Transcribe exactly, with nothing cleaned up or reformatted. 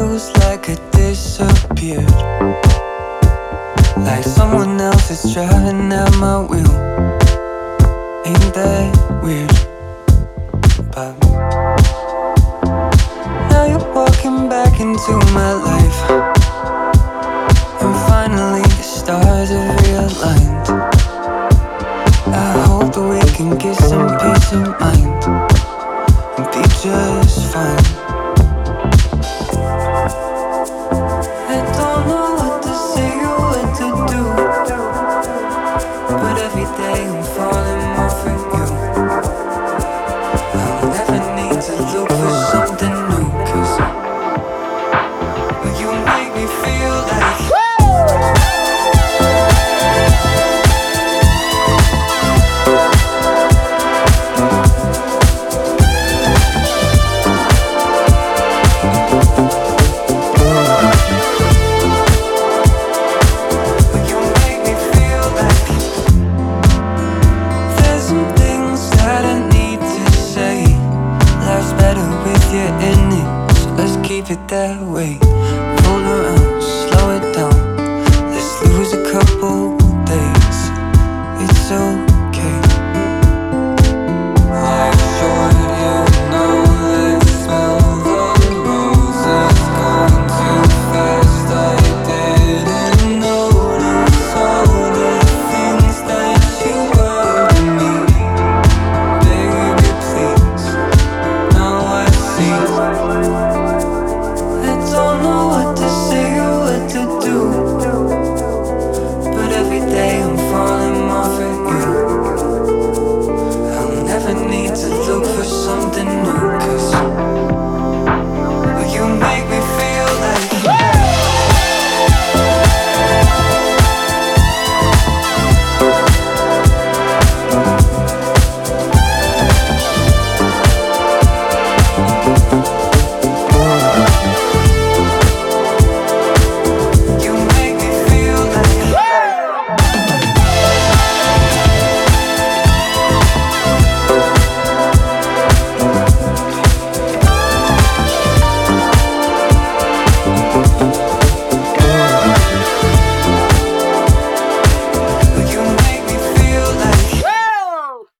feels like I disappeared, like someone else is driving at my wheel. Ain't that weird? But now you're walking back into my life, and finally the stars have realigned. I hope that we can get some peace of mind and be just fine. I don't know what to say or what to do, but every day I'm falling more for you. I'll never need to look for something new, 'cause you make me feel like in it, so let's keep it that way. Roll around, slow it down, let's lose a couple days. It's so